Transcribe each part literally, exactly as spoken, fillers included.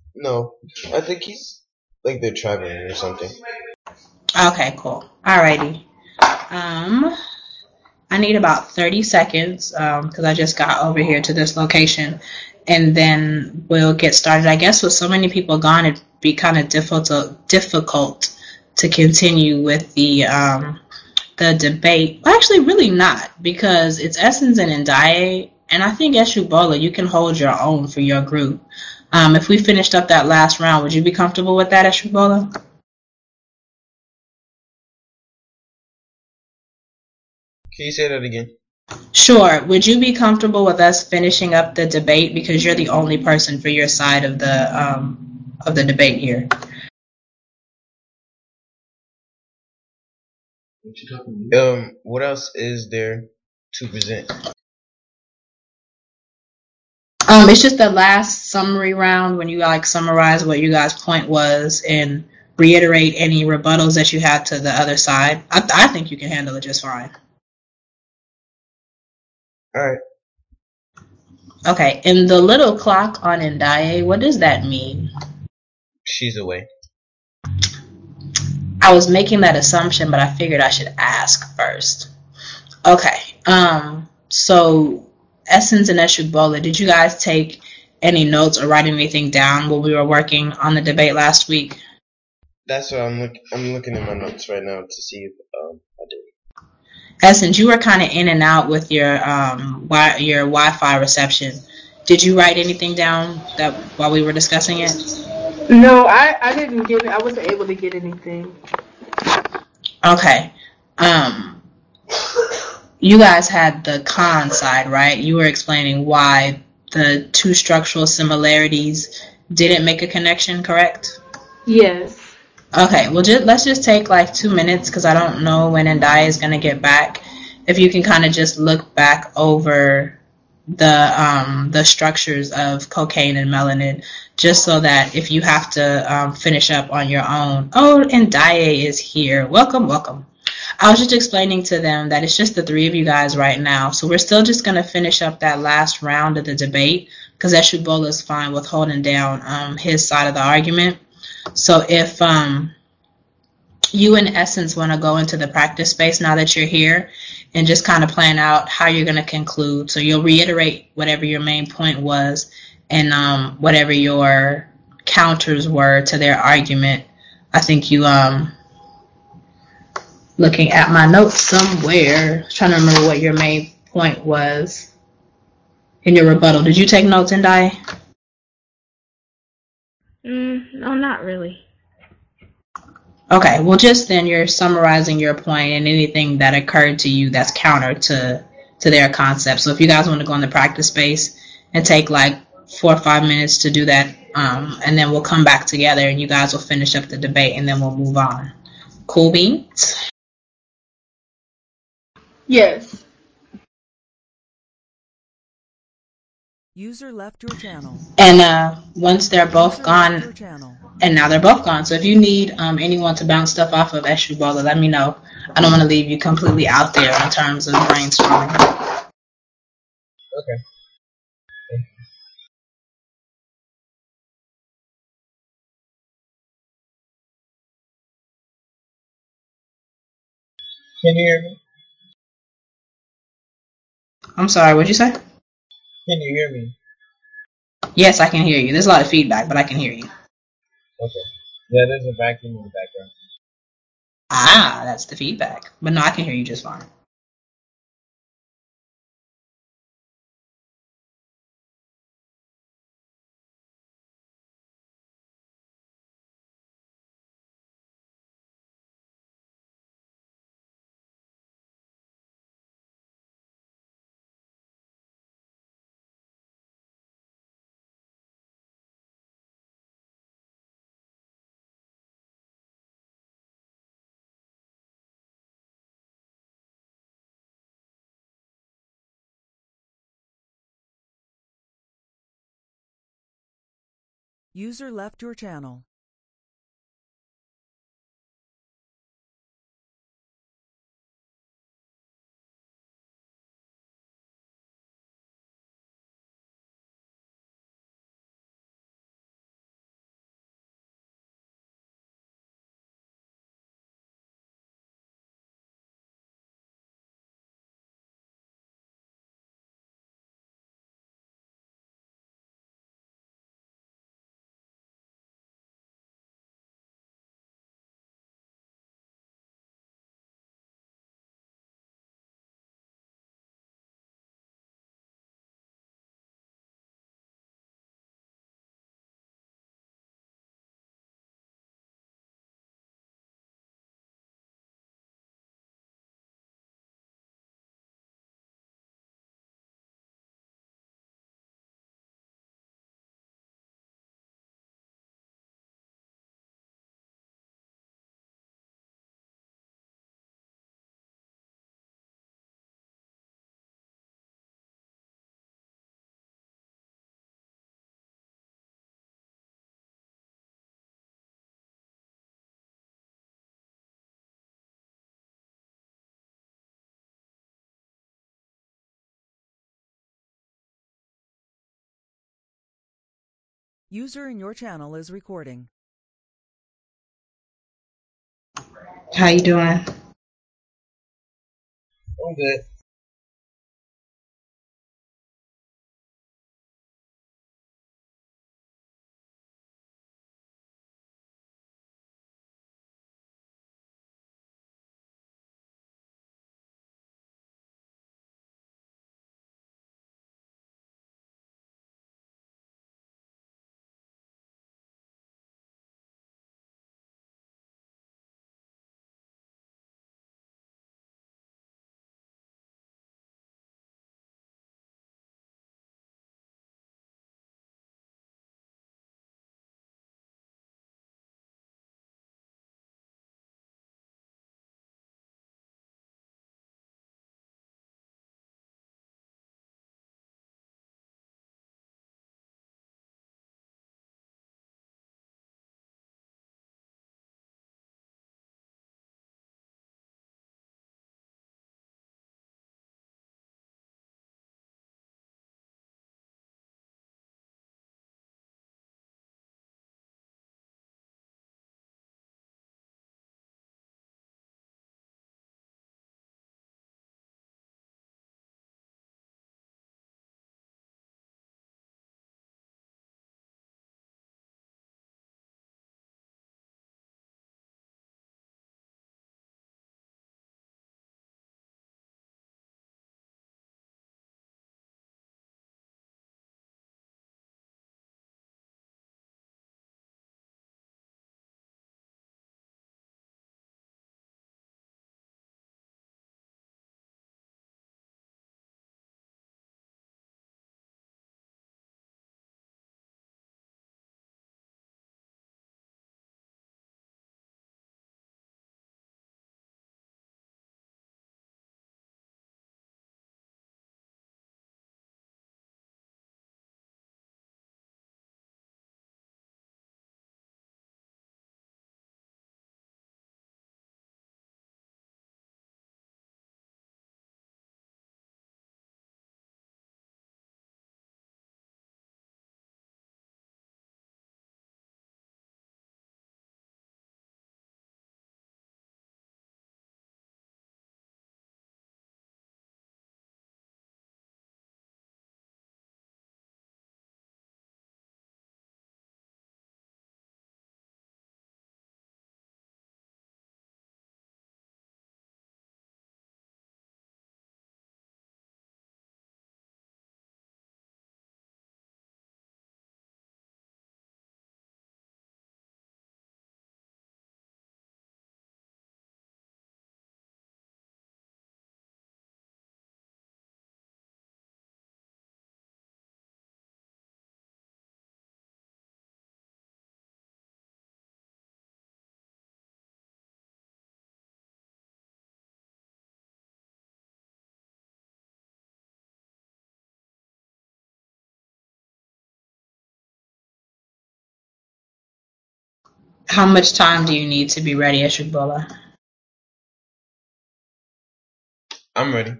No, I think he's like they're traveling or something. Okay, cool. Alrighty. Um, I need about thirty seconds um because I just got over here to this location, and then we'll get started. I guess with so many people gone, it'd be kind of difficult difficult to continue with the um the debate. Well, actually, really not, because it's Essence and Ndaye, and I think Eshubola, you can hold your own for your group. Um, if we finished up that last round, would you be comfortable with that, Eshubola? Can you say that again? Sure. Would you be comfortable with us finishing up the debate because you're the only person for your side of the um, of the debate here? Um, what else is there to present? Um, it's just the last summary round when you like summarize what you guys' point was and reiterate any rebuttals that you had to the other side. I, I think you can handle it just fine. All right. Okay, and the little clock on Ndaye, what does that mean? She's away. I was making that assumption, but I figured I should ask first. Okay, um, so Essence and Eshubola, did you guys take any notes or write anything down while we were working on the debate last week? That's what I'm look. I'm looking at my notes right now to see if um I did. Essence, you were kind of in and out with your um wi- your Wi-Fi reception. Did you write anything down that while we were discussing it? No, I, I didn't get it. I wasn't able to get anything. Okay. Um, you guys had the con side, right? You were explaining why the two structural similarities didn't make a connection, correct? Yes. Okay, well, just, let's just take like two minutes because I don't know when Ndai is going to get back. If you can kind of just look back over the um, the structures of cocaine and melanin, just so that if you have to um, finish up on your own. Oh, and Daye is here. Welcome, welcome. I was just explaining to them that it's just the three of you guys right now, so we're still just going to finish up that last round of the debate because Eshubola is fine with holding down um, his side of the argument. So if um, you in essence want to go into the practice space now that you're here and just kind of plan out how you're going to conclude. So you'll reiterate whatever your main point was and um, whatever your counters were to their argument. I think you, um, looking at my notes somewhere, trying to remember what your main point was in your rebuttal. Did you take notes, Ndai? Mm, no, not really. Okay, well, just then you're summarizing your point and anything that occurred to you that's counter to to their concept. So if you guys want to go in the practice space and take like four or five minutes to do that, um, and then we'll come back together and you guys will finish up the debate and then we'll move on. Cool beans? Yes. User left your channel. And uh, once they're both User left your gone, channel. and now they're both gone. So if you need um, anyone to bounce stuff off of Eshubola, let me know. I don't want to leave you completely out there in terms of brainstorming. Okay. Can you hear me? I'm sorry, what'd you say? Can you hear me? Yes, I can hear you. There's a lot of feedback, but I can hear you. Okay. Yeah, there's a vacuum in the background. Ah, that's the feedback. But no, I can hear you just fine. User left your channel. User in your channel is recording. How you doing? I'm good. How much time do you need to be ready at Shigbola? I'm ready.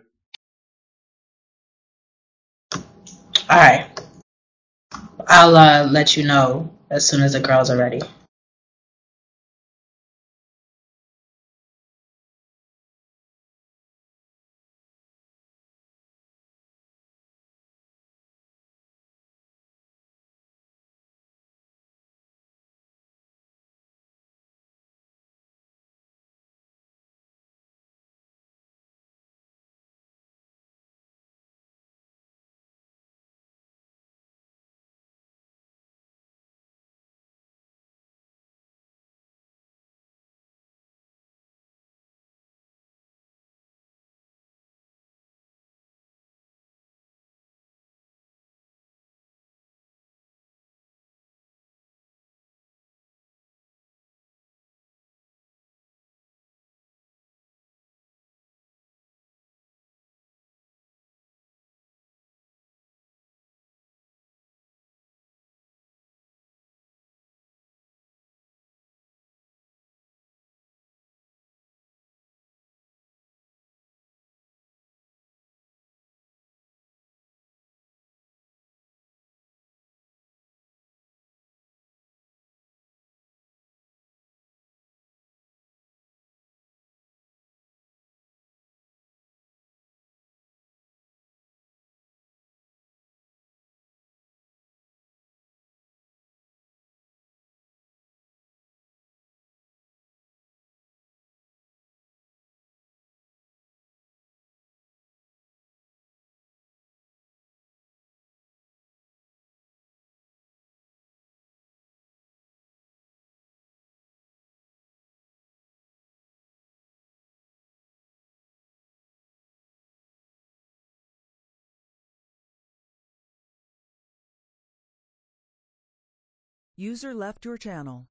Alright. I'll uh, let you know as soon as the girls are ready. User left your channel.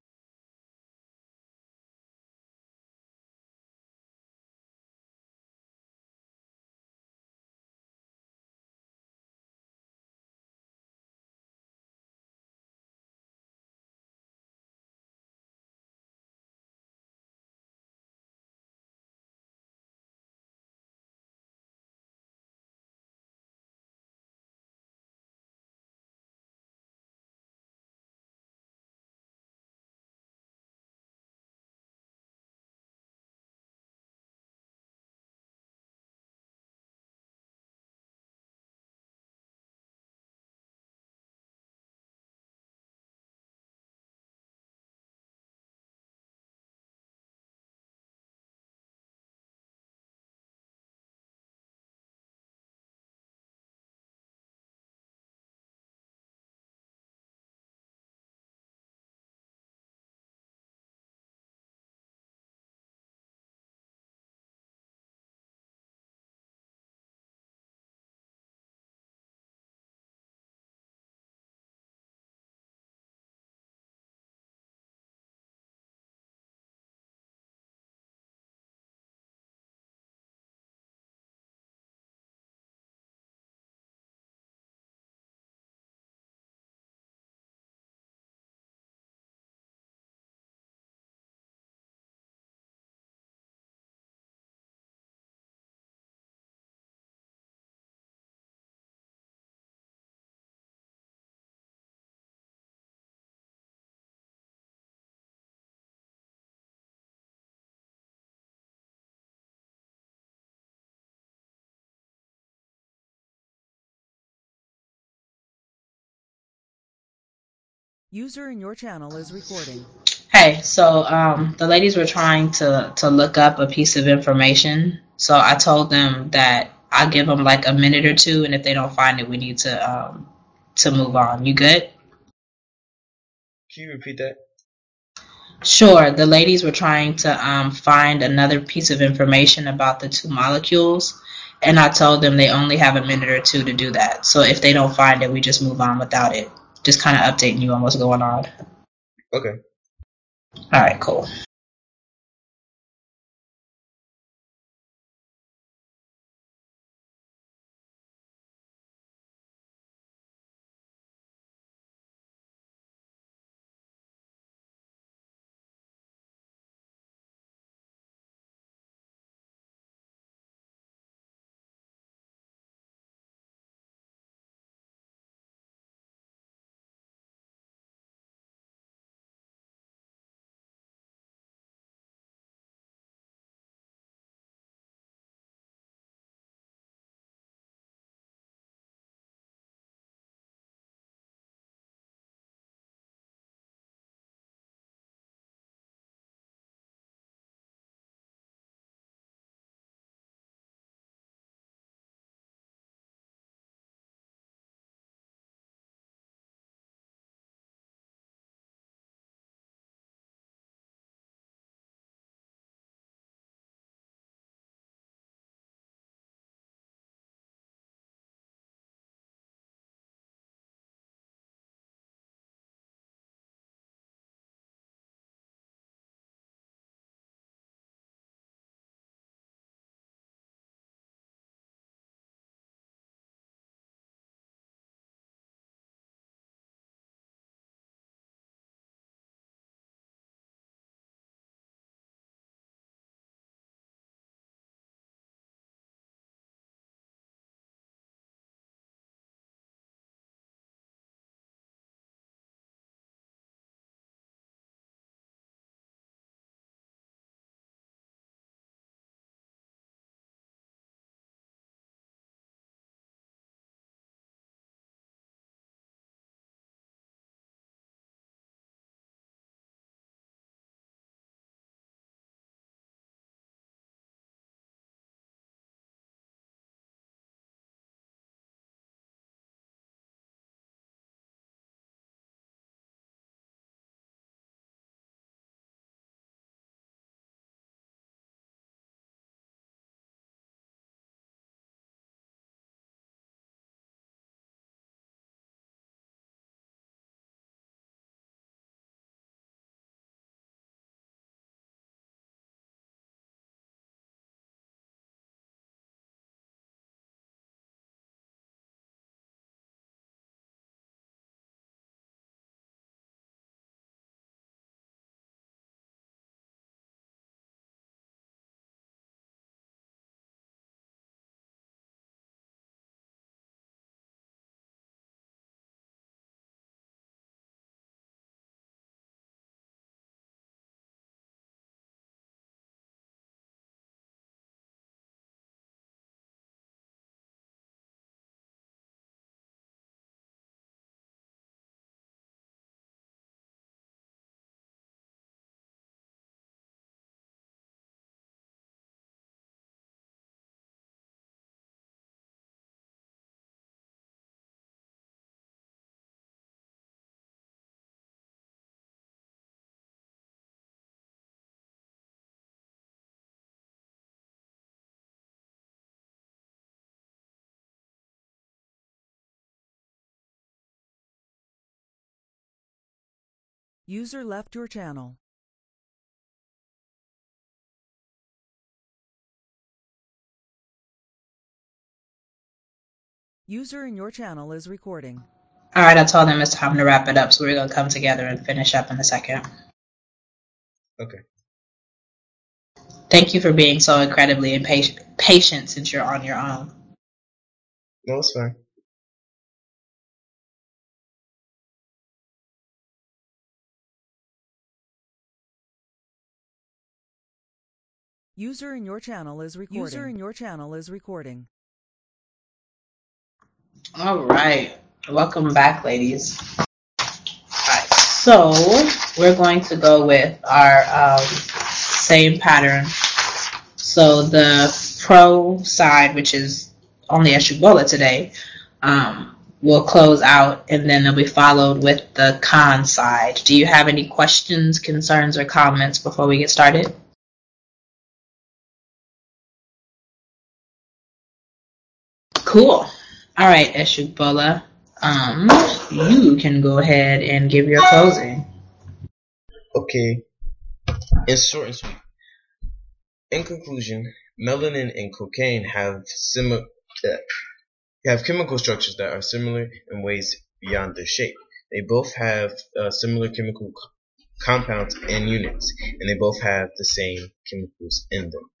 User in your channel is recording. Hey, so um, the ladies were trying to to look up a piece of information. So I told them that I'll give them like a minute or two, and if they don't find it, we need to um to move on. You good? Can you repeat that? Sure. The ladies were trying to um find another piece of information about the two molecules, and I told them they only have a minute or two to do that. So if they don't find it, we just move on without it. Just kind of updating you on what's going on. Okay. All right, cool. User left your channel. User in your channel is recording. All right, I told them it's time to wrap it up, so we're going to come together and finish up in a second. Okay. Thank you for being so incredibly impatient, patient since you're on your own. No, it's fine. User in your channel is recording. User in your channel is recording. All right. Welcome back, ladies. All right. So we're going to go with our um, same pattern. So the pro side, which is only Eshubola today, um, will close out, and then they'll be followed with the con side. Do you have any questions, concerns, or comments before we get started? Cool. All right, Eshubola. Um, you can go ahead and give your closing. Okay. In short and sweet. In conclusion, melanin and cocaine have similar uh, have chemical structures that are similar in ways beyond their shape. They both have uh, similar chemical co- compounds and units, and they both have the same chemicals in them.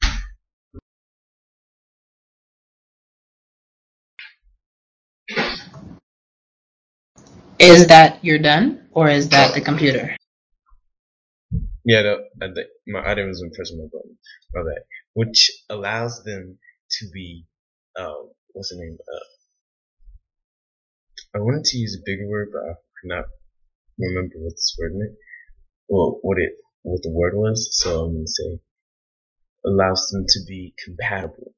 Is that you're done, or is that the computer? Yeah, the, uh, the, my I didn't even press my button. My bad. Which allows them to be, uh, what's the name? Uh, I wanted to use a bigger word, but I could not remember what this word meant. Well, what it, what the word was. So I'm gonna say, allows them to be compatible.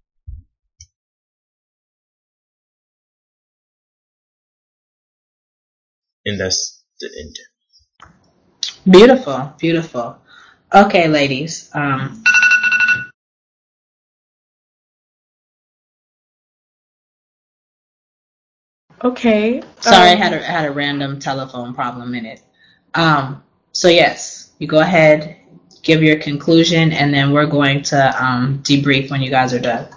And that's the end. Beautiful, beautiful. Okay, ladies. Um, Okay. sorry, I um, had a had a random telephone problem in it. Um, so yes, you go ahead, give your conclusion, and then we're going to um, debrief when you guys are done.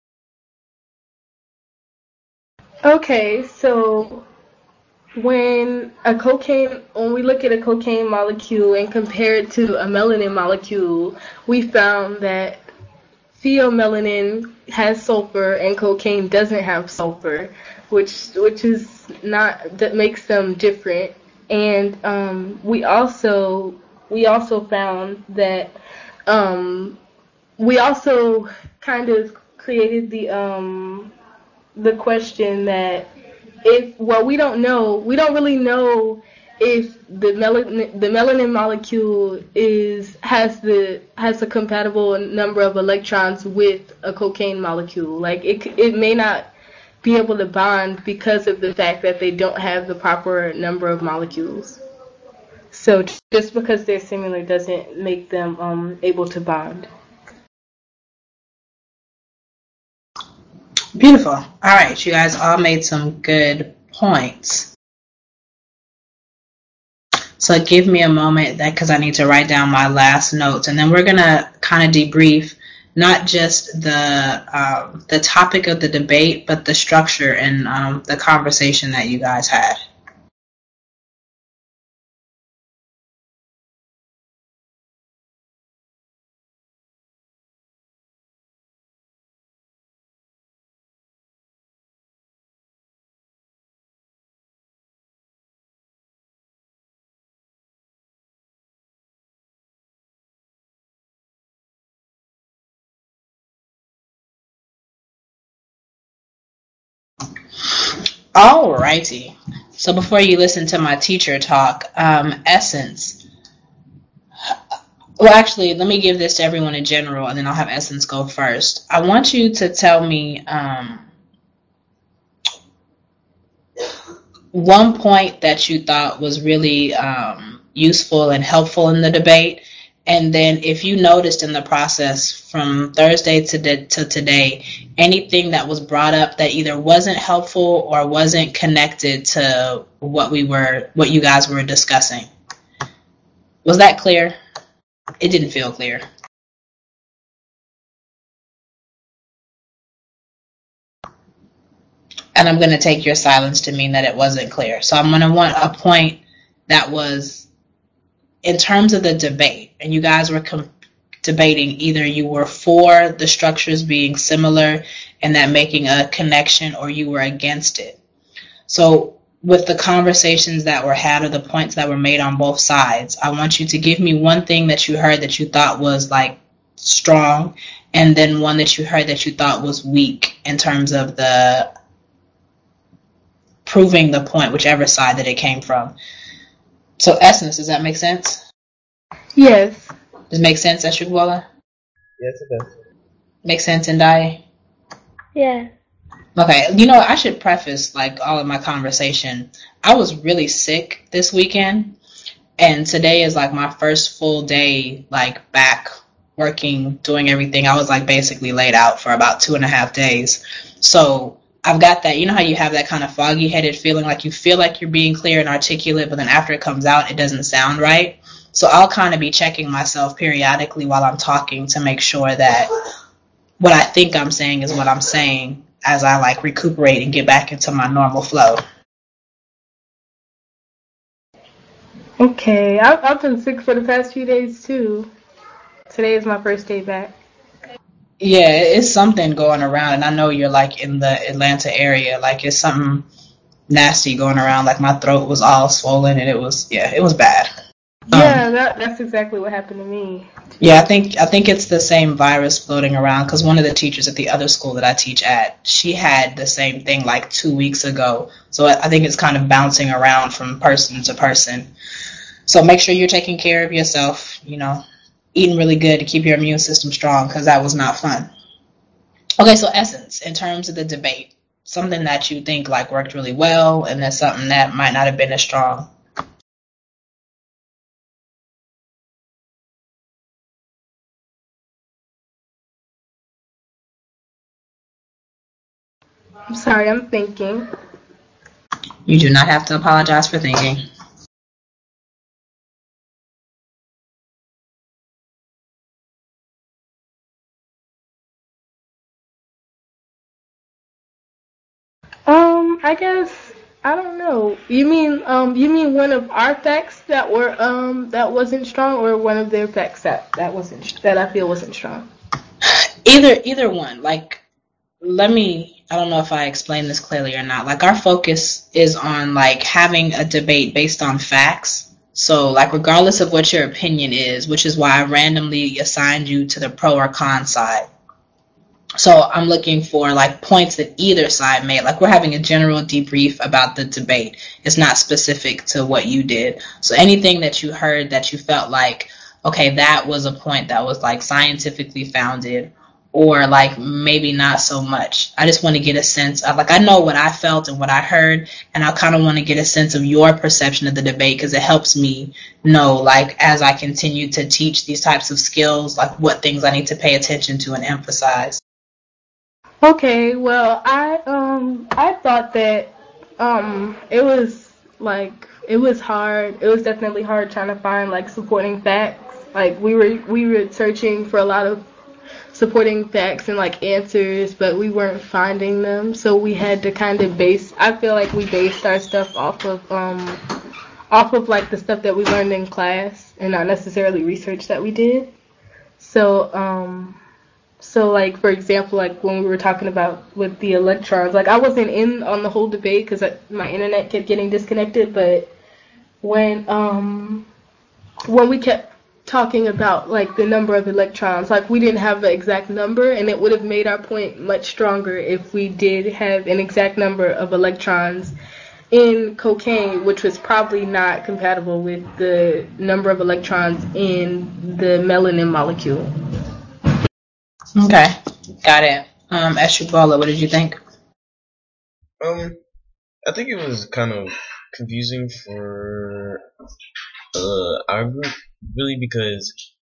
Okay, so when a cocaine, when we look at a cocaine molecule and compare it to a melanin molecule, we found that pheomelanin has sulfur and cocaine doesn't have sulfur, which which is not that makes them different. And um, we also we also found that um, we also kind of created the um, the question that if well we don't know we don't really know if the melanin the melanin molecule is has the has a compatible number of electrons with a cocaine molecule. Like it it may not be able to bond because of the fact that they don't have the proper number of molecules. So just because they're similar doesn't make them um, able to bond. Beautiful. All right, you guys all made some good points. So give me a moment that because I need to write down my last notes, and then we're gonna kind of debrief not just the um, the topic of the debate, but the structure and um, the conversation that you guys had. Alrighty. So before you listen to my teacher talk, um, Essence. Well, actually, let me give this to everyone in general, and then I'll have Essence go first. I want you to tell me um, one point that you thought was really um, useful and helpful in the debate, and then if you noticed in the process from Thursday to, the, to today, anything that was brought up that either wasn't helpful or wasn't connected to what we were, what you guys were discussing. Was that clear? It didn't feel clear. And I'm going to take your silence to mean that it wasn't clear. So I'm going to want a point that was in terms of the debate, and you guys were com- debating either you were for the structures being similar and that making a connection, or you were against it. So with the conversations that were had or the points that were made on both sides, I want you to give me one thing that you heard that you thought was like strong, and then one that you heard that you thought was weak in terms of the proving the point, whichever side that it came from. So Essence, does that make sense? Yes. Does it make sense, Eshugbola? Yes, it does. Make sense, Ndai? Yeah. Okay, you know, I should preface like all of my conversation. I was really sick this weekend, and today is like my first full day like back working, doing everything. I was like basically laid out for about two and a half days. So I've got that, you know how you have that kind of foggy headed feeling, like you feel like you're being clear and articulate, but then after it comes out, it doesn't sound right. So I'll kind of be checking myself periodically while I'm talking to make sure that what I think I'm saying is what I'm saying as I like recuperate and get back into my normal flow. Okay. I've, I've been sick for the past few days too. Today is my first day back. Yeah, it's something going around, and I know you're like in the Atlanta area. Like it's something nasty going around. Like my throat was all swollen, and it was yeah, it was bad. Yeah, Um, that that's exactly what happened to me. yeah, I think I think it's the same virus floating around because one of the teachers at the other school that I teach at, she had the same thing like two weeks ago. So I I think it's kind of bouncing around from person to person. So make sure you're taking care of yourself. You know, eating really good to keep your immune system strong because that was not fun. Okay, so Essence, in terms of the debate, something that you think like worked really well, and then something that might not have been as strong. I'm sorry, I'm thinking. You do not have to apologize for thinking. Um, I guess I don't know. You mean um you mean one of our facts that were um that wasn't strong, or one of their facts that that wasn't that I feel wasn't strong? Either either one. Like, let me. I don't know if I explained this clearly or not. Like, our focus is on like having a debate based on facts. So, like, regardless of what your opinion is, which is why I randomly assigned you to the pro or con side. So I'm looking for like points that either side made. Like we're having a general debrief about the debate. It's not specific to what you did. So anything that you heard that you felt like, okay, that was a point that was like scientifically founded, or like maybe not so much. I just want to get a sense of like, I know what I felt and what I heard, and I kind of want to get a sense of your perception of the debate because it helps me know, like, as I continue to teach these types of skills, like what things I need to pay attention to and emphasize. Okay, well, I um I thought that um it was like it was hard. It was definitely hard trying to find like supporting facts. Like we were we were searching for a lot of supporting facts and like answers, but we weren't finding them. So we had to kind of base. I feel like we based our stuff off of um off of like the stuff that we learned in class and not necessarily research that we did. So um. So, like, for example, like when we were talking about with the electrons, like I wasn't in on the whole debate because my internet kept getting disconnected. But when um when we kept talking about like the number of electrons, like we didn't have the exact number, and it would have made our point much stronger if we did have an exact number of electrons in cocaine, which was probably not compatible with the number of electrons in the melanin molecule. Okay, got it. Um, Eshugbola, what did you think? Um, I think it was kind of confusing for uh, our group, really, because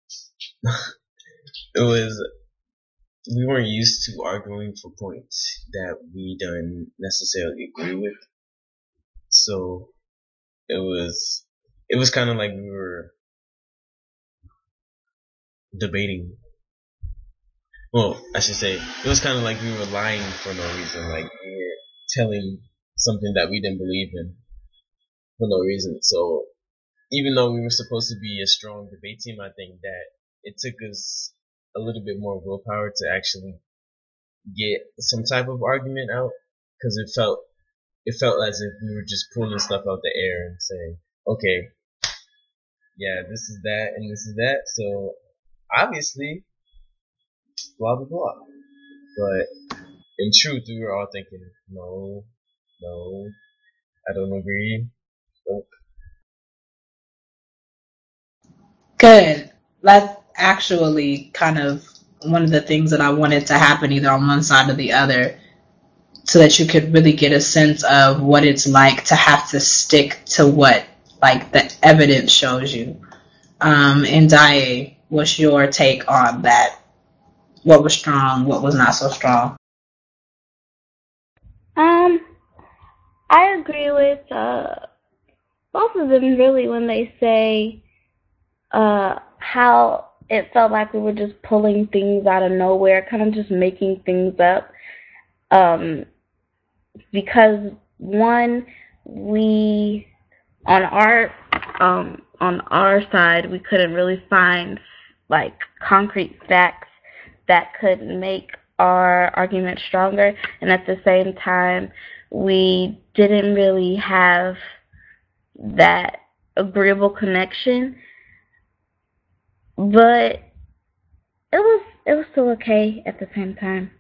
it was we weren't used to arguing for points that we don't necessarily agree with. So it was it was kind of like we were debating. Well, I should say, it was kind of like we were lying for no reason. Like, we were telling something that we didn't believe in for no reason. So, even though we were supposed to be a strong debate team, I think that it took us a little bit more willpower to actually get some type of argument out, because it felt it felt as if we were just pulling stuff out the air and saying, okay, yeah, this is that and this is that, so obviously blah blah blah. But in truth, we were all thinking, no, no, I don't agree. Nope. Good. That's actually kind of one of the things that I wanted to happen, either on one side or the other, so that you could really get a sense of what it's like to have to stick to what, like, the evidence shows you. Um, and Daye, what's your take on that? What was strong? What was not so strong? Um, I agree with uh, both of them, really, when they say uh, how it felt like we were just pulling things out of nowhere, kind of just making things up. Um, because one, we on our um, on our side, we couldn't really find like concrete facts that could make our argument stronger, and at the same time, we didn't really have that agreeable connection. But it was it was still okay at the same time.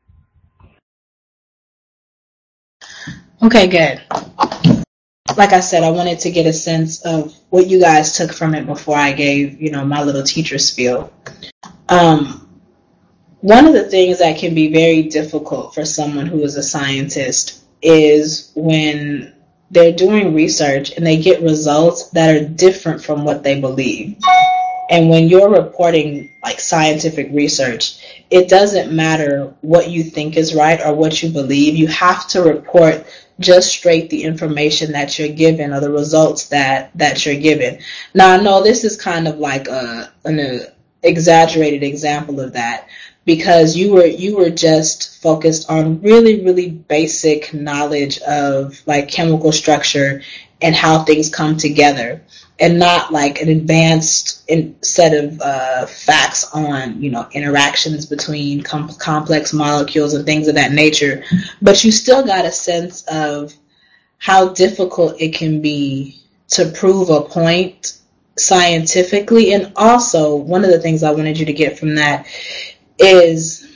Okay, good. Like I said, I wanted to get a sense of what you guys took from it before I gave, you know, my little teacher spiel. Um, one of the things that can be very difficult for someone who is a scientist is when they're doing research and they get results that are different from what they believe. And when you're reporting like scientific research, it doesn't matter what you think is right or what you believe. You have to report just straight the information that you're given or the results that, that you're given. Now, I know this is kind of like a, an a exaggerated example of that, because you were you were just focused on really, really basic knowledge of like chemical structure and how things come together, and not like an advanced in, set of uh, facts on, you know, interactions between com- complex molecules and things of that nature. But you still got a sense of how difficult it can be to prove a point scientifically. And also, one of the things I wanted you to get from that is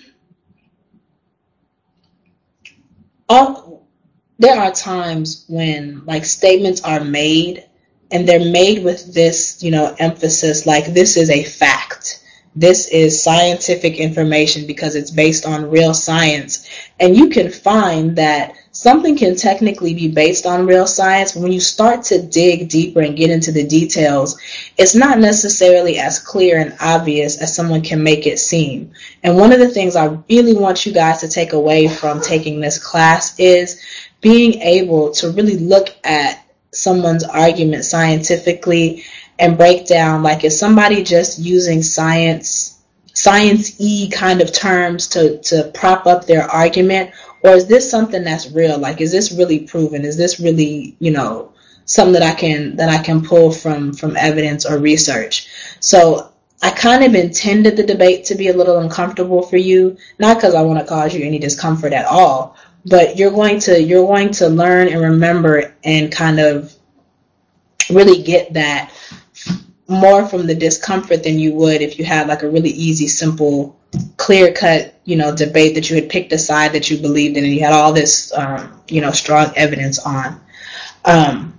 all, there are times when like statements are made, and they're made with this, you know, emphasis, like this is a fact. This is scientific information because it's based on real science. And you can find that something can technically be based on real science, but when you start to dig deeper and get into the details, it's not necessarily as clear and obvious as someone can make it seem. And one of the things I really want you guys to take away from taking this class is being able to really look at someone's argument scientifically and break down, like, is somebody just using science, science-y kind of terms to, to prop up their argument, or is this something that's real? Like, is this really proven? Is this really, you know, something that I can that I can pull from from evidence or research? So I kind of intended the debate to be a little uncomfortable for you, not because I want to cause you any discomfort at all, but you're going to you're going to learn and remember and kind of really get that more from the discomfort than you would if you had like a really easy, simple, clear-cut, you know, debate that you had picked a side that you believed in and you had all this, um, you know, strong evidence on. Um,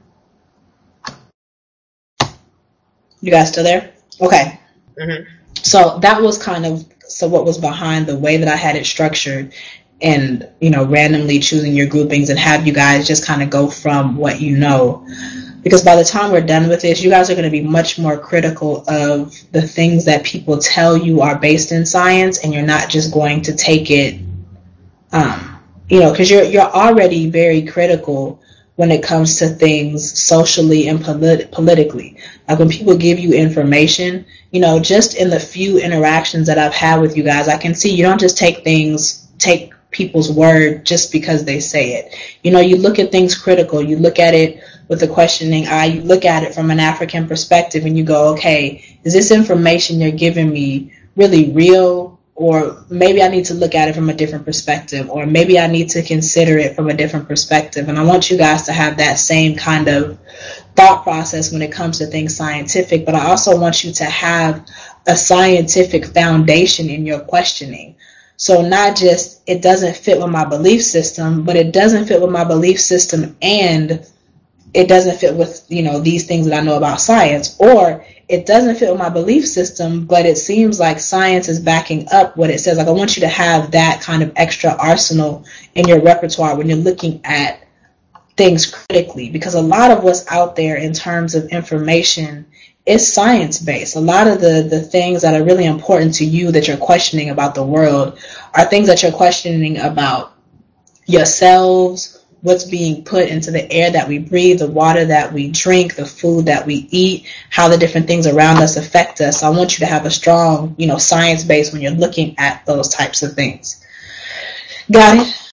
you guys still there? Okay. Mm-hmm. So that was kind of so what was behind the way that I had it structured, and, you know, randomly choosing your groupings and have you guys just kind of go from what you know. Because by the time we're done with this, you guys are going to be much more critical of the things that people tell you are based in science, and you're not just going to take it, um, you know, because you're you're already very critical when it comes to things socially and polit- politically. Like when people give you information, you know, just in the few interactions that I've had with you guys, I can see you don't just take things, take people's word just because they say it. You know, you look at things critical. You look at it with a questioning eye. You look at it from an African perspective and you go, okay, is this information you're giving me really real? Or maybe I need to look at it from a different perspective, or maybe I need to consider it from a different perspective. And I want you guys to have that same kind of thought process when it comes to things scientific, but I also want you to have a scientific foundation in your questioning. So not just, it doesn't fit with my belief system, but it doesn't fit with my belief system and it doesn't fit with, you know, these things that I know about science, or it doesn't fit with my belief system, but it seems like science is backing up what it says. Like I want you to have that kind of extra arsenal in your repertoire when you're looking at things critically, because a lot of what's out there in terms of information is science-based. A lot of the, the things that are really important to you that you're questioning about the world are things that you're questioning about yourselves, what's being put into the air that we breathe, the water that we drink, the food that we eat, how the different things around us affect us. So I want you to have a strong, you know, science base when you're looking at those types of things. Got it?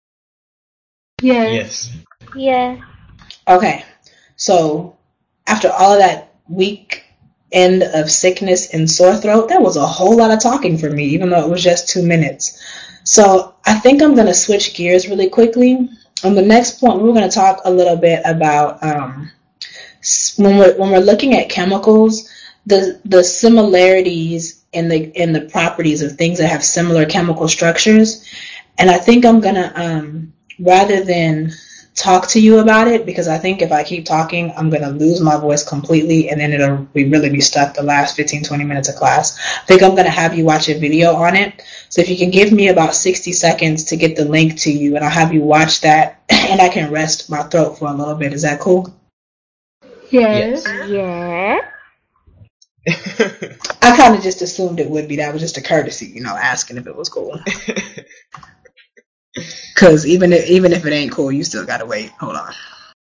Yes. Yes. Yeah. Okay. So after all of that week end of sickness and sore throat, that was a whole lot of talking for me, even though it was just two minutes. So I think I'm going to switch gears really quickly. On the next point, we're going to talk a little bit about um, when we're when we're looking at chemicals, the the similarities in the in the properties of things that have similar chemical structures. And I think I'm going to um, rather than talk to you about it, because I think if I keep talking, I'm going to lose my voice completely, and then it'll we really be stuck the last fifteen, twenty minutes of class. I think I'm going to have you watch a video on it. So if you can give me about sixty seconds to get the link to you, and I'll have you watch that, and I can rest my throat for a little bit. Is that cool? Yes. Yeah. I kind of just assumed it would be. That was just a courtesy, you know, asking if it was cool. Because even if, even if it ain't cool, you still got to wait. Hold on.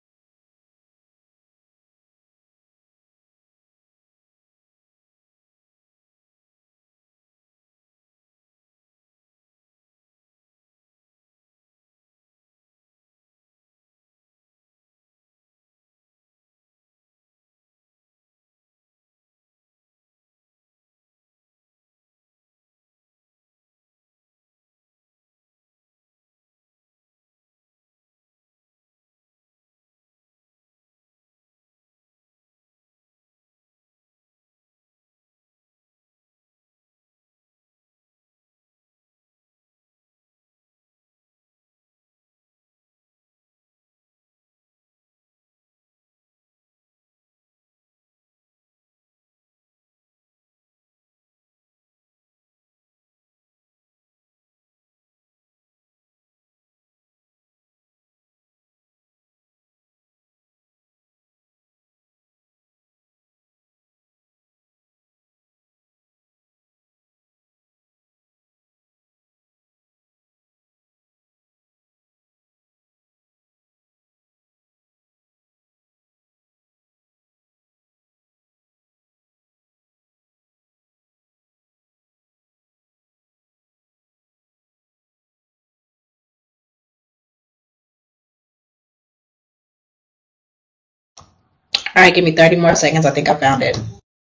All right, give me thirty more seconds. I think I found it.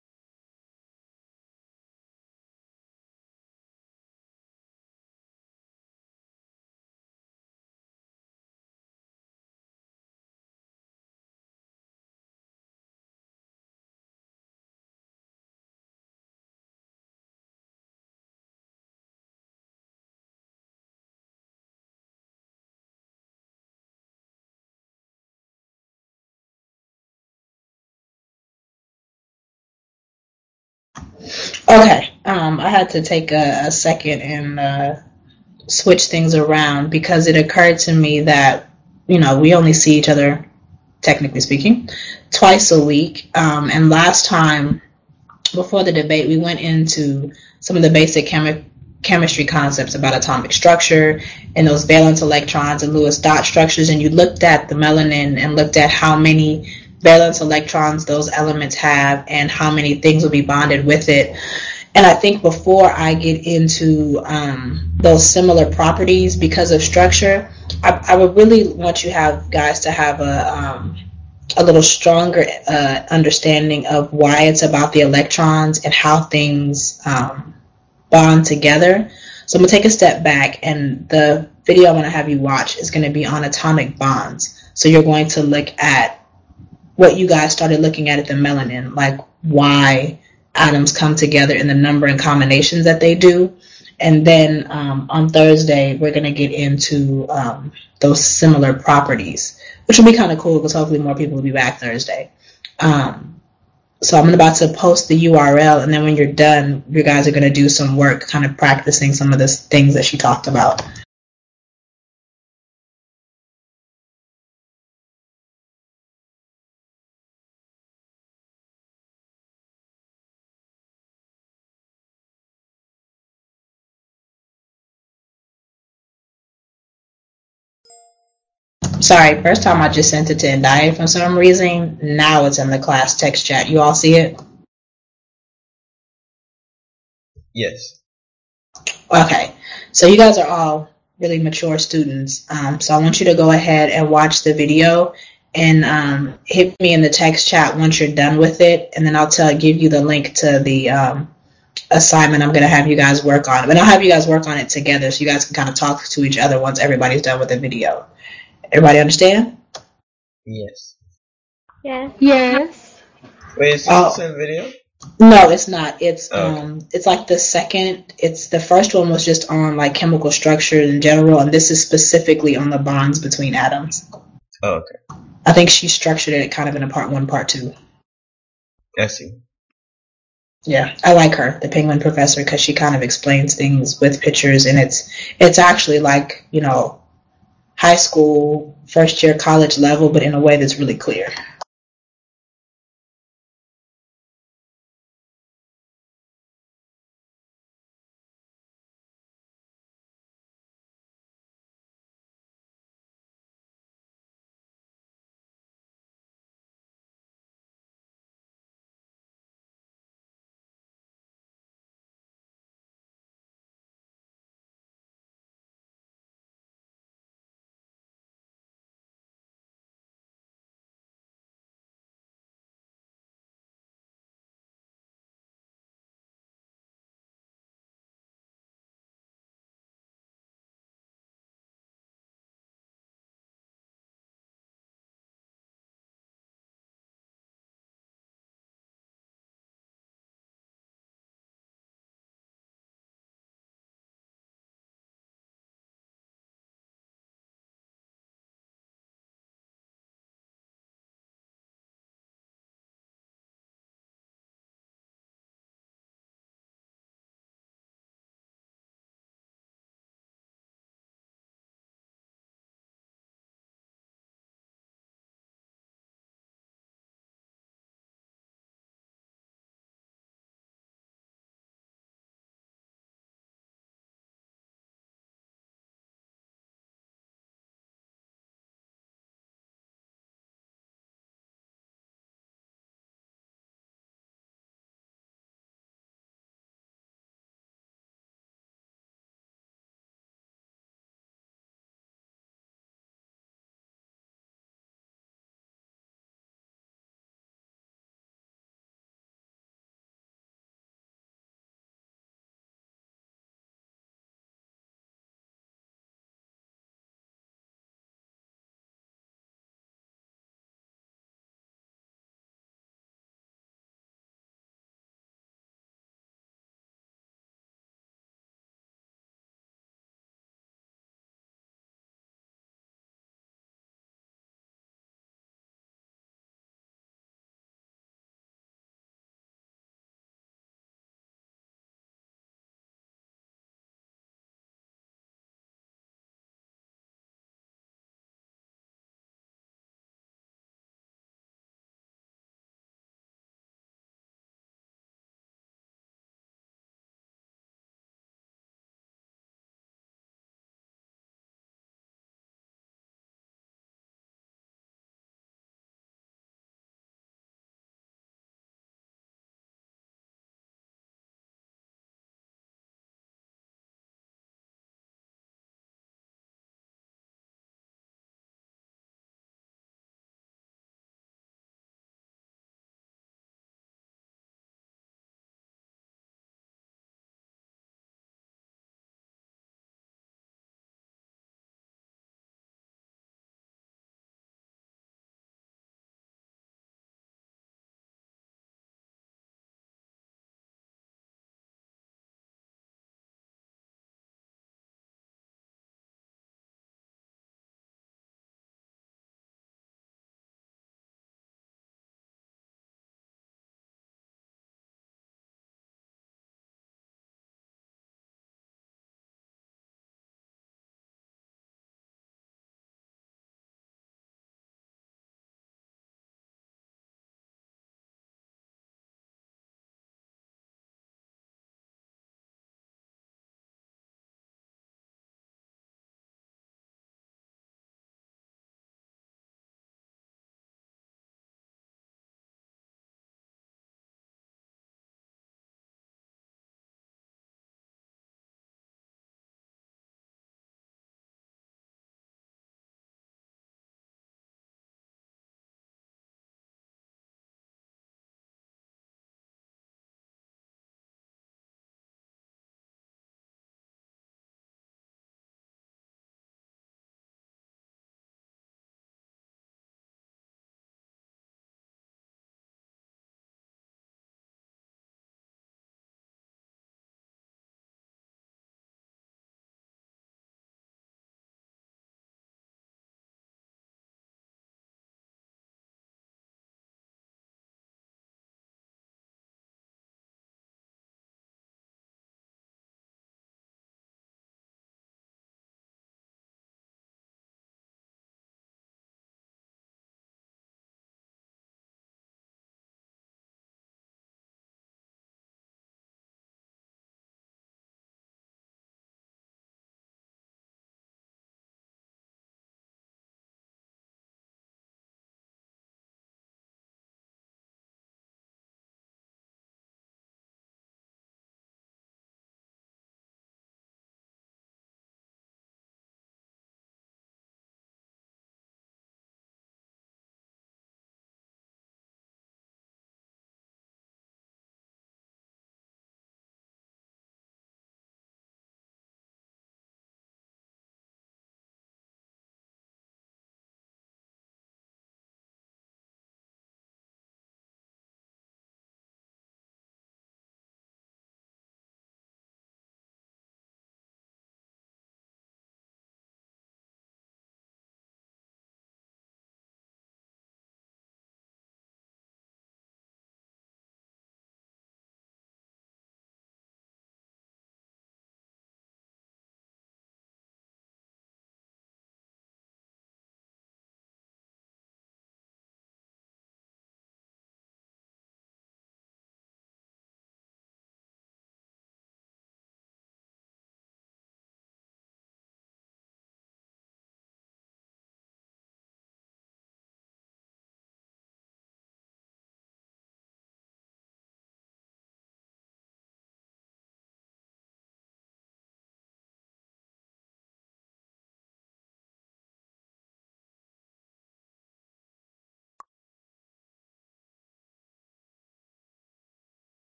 Okay, um, I had to take a, a second and uh, switch things around because it occurred to me that, you know, we only see each other, technically speaking, twice a week. Um, and last time, before the debate, we went into some of the basic chemi- chemistry concepts about atomic structure and those valence electrons and Lewis dot structures, and you looked at the melanin and looked at how many valence electrons those elements have and how many things will be bonded with it. And I think before I get into um, those similar properties because of structure, I, I would really want you have guys to have a um, a little stronger uh, understanding of why it's about the electrons and how things um, bond together. So I'm going to take a step back, and the video I want to have you watch is going to be on atomic bonds. So you're going to look at what you guys started looking at at the melanin, like why atoms come together in the number and combinations that they do. And then um, on Thursday, we're going to get into um, those similar properties, which will be kind of cool because hopefully more people will be back Thursday. Um, so I'm about to post the U R L, and then when you're done, you guys are going to do some work kind of practicing some of the things that she talked about. Sorry, first time I just sent it to Ndai for some reason. Now it's in the class text chat. You all see it? Yes. Okay. So you guys are all really mature students. Um, so I want you to go ahead and watch the video and um, hit me in the text chat once you're done with it. And then I'll tell give you the link to the um, assignment I'm going to have you guys work on. But I'll have you guys work on it together so you guys can kind of talk to each other once everybody's done with the video. Everybody understand? Yes. Yes. Yes. Wait, is this Oh. the same video? No, it's not. It's Oh, okay. um, it's like the second. It's the first one was just on like chemical structure in general, and this is specifically on the bonds between atoms. Oh, okay. I think she structured it kind of in a part one, part two. I see. Yeah, I like her, the penguin professor, because she kind of explains things with pictures, and it's it's actually like, you know, high school, first year college level, but in a way that's really clear.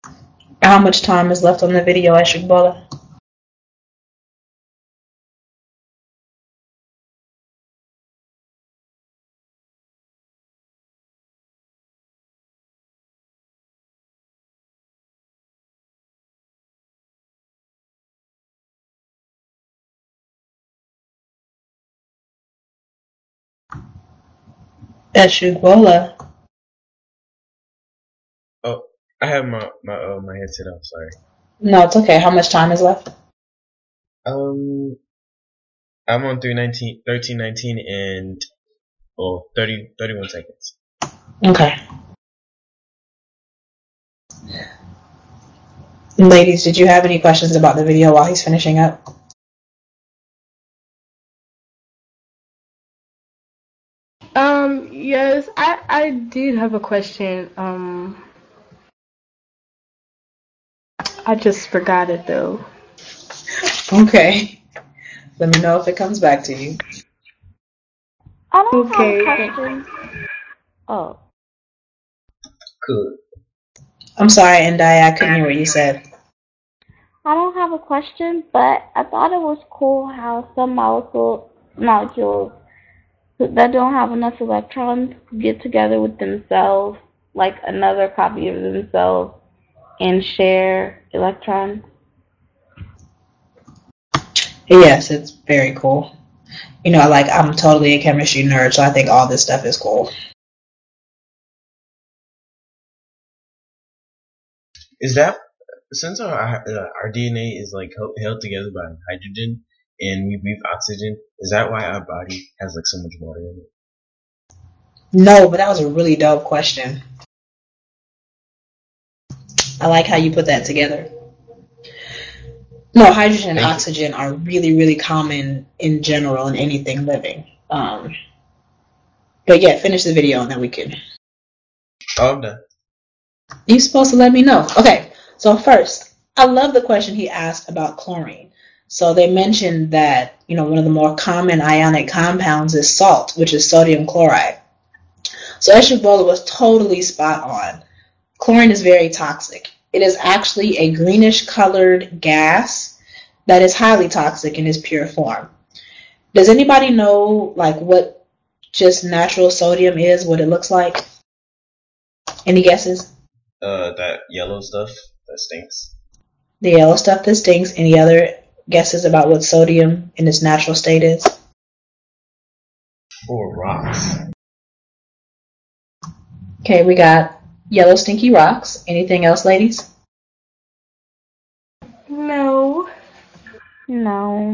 How much time is left on the video, Eshigbola? Eshigbola. Oh, I have my my uh, my headset off. Sorry. No, it's okay. How much time is left? Um, I'm on three nineteen, thirteen nineteen, and oh, thirty, thirty-one seconds. Okay. Ladies, did you have any questions about the video while he's finishing up? Um, yes, I, I did have a question. Um, I just forgot it though. Okay. Let me know if it comes back to you. I don't Okay. have a question. Oh. Cool. I'm sorry, Endai, I couldn't hear what you said. I don't have a question, but I thought it was cool how some molecule, molecules that don't have enough electrons get together with themselves, like another copy of themselves, and share electrons. Yes, it's very cool. You know, like, I'm totally a chemistry nerd, so I think all this stuff is cool. Is that since our uh, our D N A is like held, held together by hydrogen and we breathe oxygen? Is that why our body has like so much water in it? No, but that was a really dope question. I like how you put that together. No, hydrogen and Thank oxygen you. Are really, really common in general in anything living. Um, but yeah, finish the video and then we can. Oh, I'm done. You're supposed to let me know. Okay, so first, I love the question he asked about chlorine. So they mentioned that, you know, one of the more common ionic compounds is salt, which is sodium chloride. So Eshigbola was totally spot on. Chlorine is very toxic. It is actually a greenish colored gas that is highly toxic in its pure form. Does anybody know like what just natural sodium is, what it looks like? Any guesses? Uh, that yellow stuff that stinks. The yellow stuff that stinks. Any other guesses about what sodium in its natural state is? Or rocks. Okay, we got yellow stinky rocks. Anything else, ladies? No. No.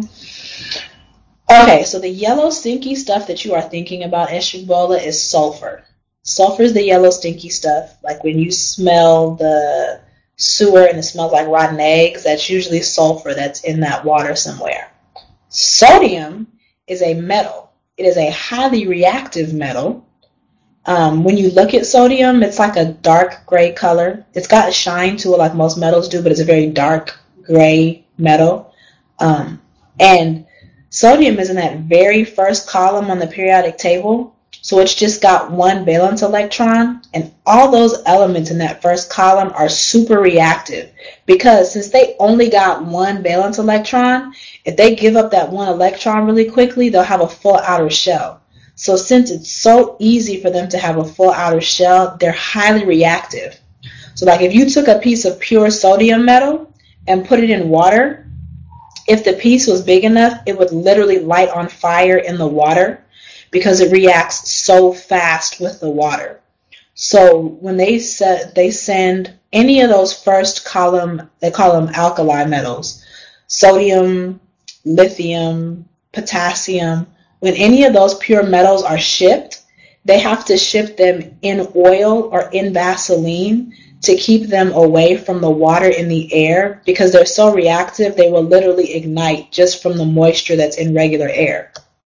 Okay, so the yellow stinky stuff that you are thinking about, Eshigbola, is sulfur. Sulfur is the yellow stinky stuff. Like when you smell the sewer and it smells like rotten eggs, that's usually sulfur that's in that water somewhere. Sodium is a metal. It is a highly reactive metal. Um, when you look at sodium, it's like a dark gray color. It's got a shine to it like most metals do, but it's a very dark gray metal. Um, and sodium is in that very first column on the periodic table. So it's just got one valence electron, and all those elements in that first column are super reactive because since they only got one valence electron, if they give up that one electron really quickly, they'll have a full outer shell. So since it's so easy for them to have a full outer shell, they're highly reactive. So like if you took a piece of pure sodium metal and put it in water, if the piece was big enough, it would literally light on fire in the water because it reacts so fast with the water. So when they set, they send any of those first column, they call them alkali metals, sodium, lithium, potassium, when any of those pure metals are shipped, they have to ship them in oil or in Vaseline to keep them away from the water in the air because they're so reactive they will literally ignite just from the moisture that's in regular air.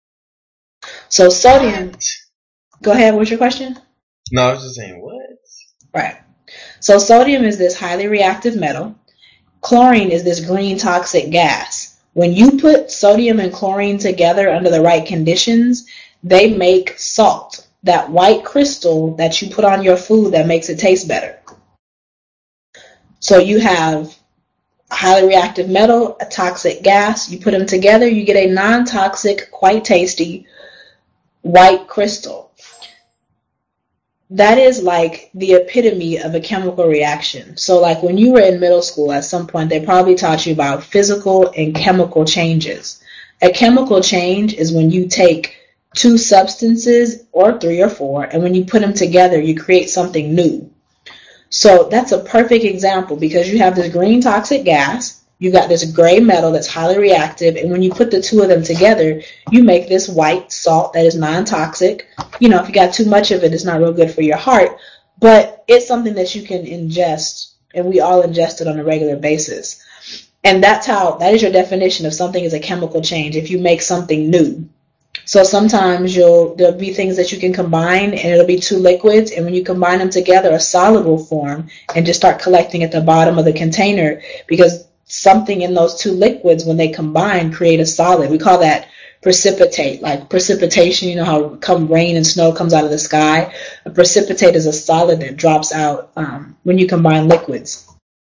So sodium, go ahead, what's your question? No, I was just saying, what? Right. So sodium is this highly reactive metal. Chlorine is this green toxic gas. When you put sodium and chlorine together under the right conditions, they make salt, that white crystal that you put on your food that makes it taste better. So you have a highly reactive metal, a toxic gas. You put them together, you get a non-toxic, quite tasty white crystal. That is like the epitome of a chemical reaction. So like when you were in middle school, at some point, they probably taught you about physical and chemical changes. A chemical change is when you take two substances, or three or four, and when you put them together, you create something new. So that's a perfect example, because you have this green toxic gas, you got this gray metal that's highly reactive, and when you put the two of them together, you make this white salt that is non-toxic. You know, if you got too much of it, it's not real good for your heart, but it's something that you can ingest, and we all ingest it on a regular basis. And that's how, that is your definition of something is a chemical change, if you make something new. So sometimes you'll there'll be things that you can combine, and it'll be two liquids, and when you combine them together, a solid will form and just start collecting at the bottom of the container, because something in those two liquids, when they combine, create a solid. We call that precipitate. Like precipitation, you know how come rain and snow comes out of the sky? A precipitate is a solid that drops out um, when you combine liquids.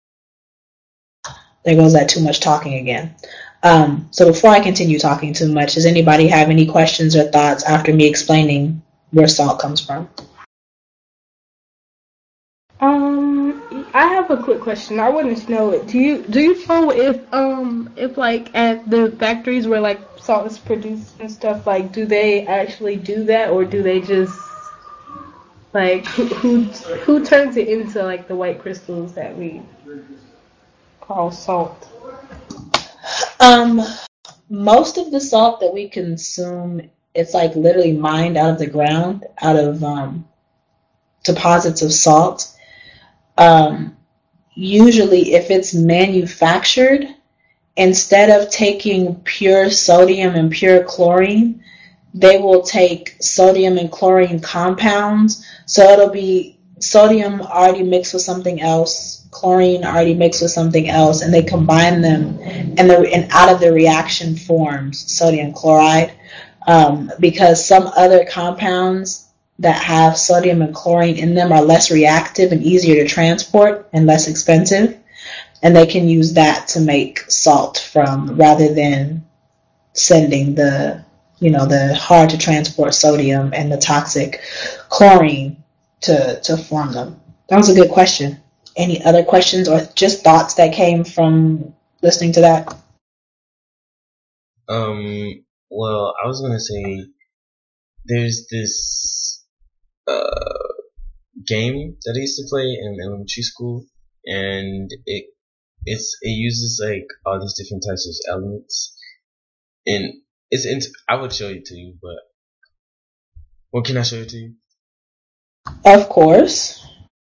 There goes that too much talking again. Um, so before I continue talking too much, does anybody have any questions or thoughts after me explaining where salt comes from? Um, I have a quick question. I wanted to know, do you do you know if um if like at the factories where like salt is produced and stuff, like do they actually do that, or do they just like who who, who turns it into like the white crystals that we call salt? Um, most of the salt that we consume, it's like literally mined out of the ground, out of um, deposits of salt. Um, usually, if it's manufactured, instead of taking pure sodium and pure chlorine, they will take sodium and chlorine compounds. So it'll be sodium already mixed with something else, chlorine already mixed with something else, and they combine them, and the and out of the reaction forms sodium chloride. Um, because some other compounds that have sodium and chlorine in them are less reactive and easier to transport and less expensive, and they can use that to make salt from, rather than sending the you know the hard to transport sodium and the toxic chlorine to to form them. That was a good question. Any other questions or just thoughts that came from listening to that? Um, well, I was gonna say there's this uh game that I used to play in elementary school, and it it's it uses like all these different types of elements, and it's int- I would show it to you, but what can I show it to you? Of course.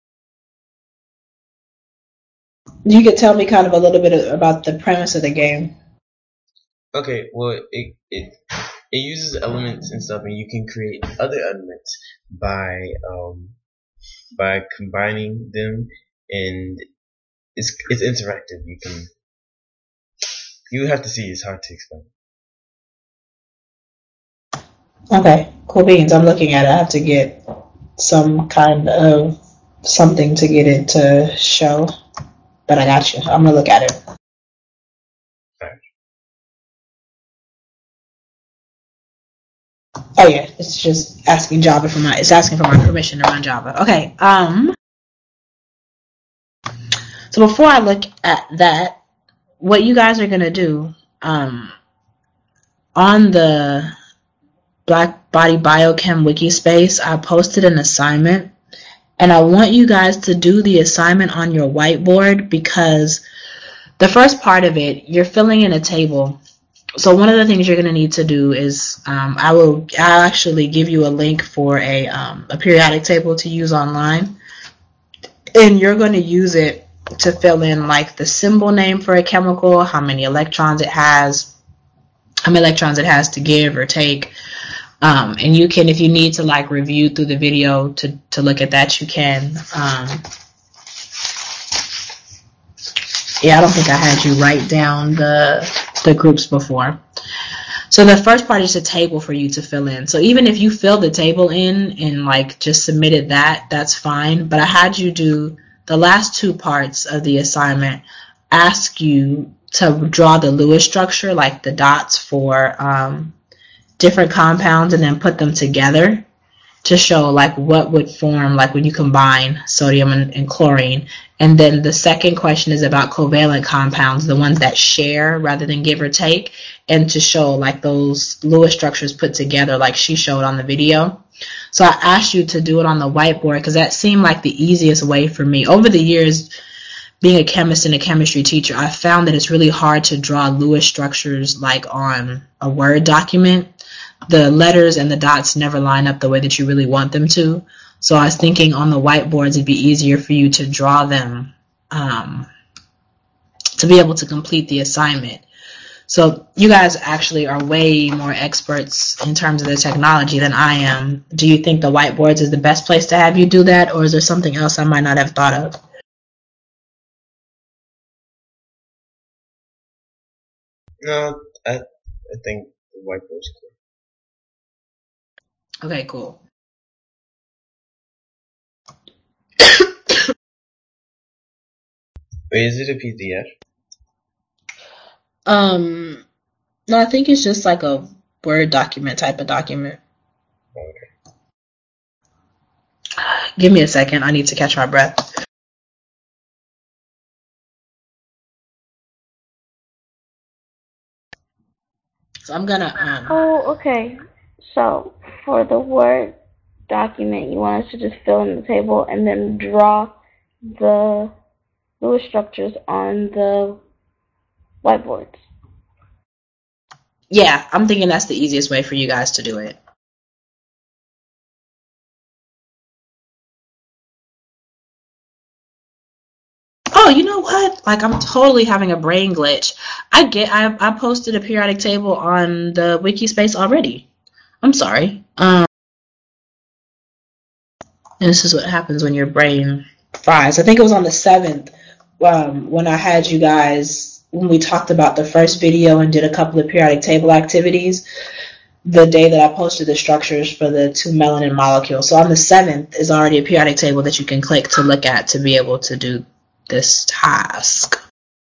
You could tell me kind of a little bit about the premise of the game. Okay, well, it it it uses elements and stuff, and you can create other elements by um by combining them, and it's it's interactive. You can you have to see. It's hard to explain. Okay, cool beans. I'm looking at it. I have to get some kind of something to get it to show, but I got you. I'm gonna look at it. Oh yeah, it's just asking Java for my. It's asking for my permission to run Java. Okay. Um. So before I look at that, what you guys are gonna do, um, on the Black Body Biochem wiki space, I posted an assignment, and I want you guys to do the assignment on your whiteboard, because the first part of it, you're filling in a table. So one of the things you're going to need to do is um, I will I'll actually give you a link for a um, a periodic table to use online, and you're going to use it to fill in like the symbol name for a chemical, how many electrons it has, how many electrons it has to give or take. Um, and you can, if you need to like review through the video to, to look at that, you can. Um, yeah, I don't think I had you write down the, the groups before. So the first part is a table for you to fill in. So even if you fill the table in and like just submitted that, that's fine. But I had you do the last two parts of the assignment ask you to draw the Lewis structure, like the dots for um, different compounds, and then put them together to show like what would form like when you combine sodium and, and chlorine. And then the second question is about covalent compounds, the ones that share rather than give or take, and to show like those Lewis structures put together like she showed on the video. So I asked you to do it on the whiteboard because that seemed like the easiest way for me. Over the years, being a chemist and a chemistry teacher, I found that it's really hard to draw Lewis structures like on a Word document. The letters and the dots never line up the way that you really want them to. So I was thinking on the whiteboards it'd be easier for you to draw them um, to be able to complete the assignment. So you guys actually are way more experts in terms of the technology than I am. Do you think the whiteboards is the best place to have you do that, or is there something else I might not have thought of? No, I I think the whiteboard's cool. Okay, cool. Wait, is it a P D F? Um, no, I think it's just like a Word document type of document. Okay. Give me a second. I need to catch my breath. So I'm gonna. Um, Oh, okay. So for the Word document, you want us to just fill in the table and then draw the Lewis structures on the whiteboards. yeah, I'm thinking that's the easiest way for you guys to do it. Oh, you know what? Like, I'm totally having a brain glitch. I get. I I posted a periodic table on the wiki space already. I'm sorry. Um, and this is what happens when your brain fries. I think it was on the seventh um, when I had you guys when we talked about the first video and did a couple of periodic table activities. The day that I posted the structures for the two melanin molecules. So on the seventh is already a periodic table that you can click to look at to be able to do this task.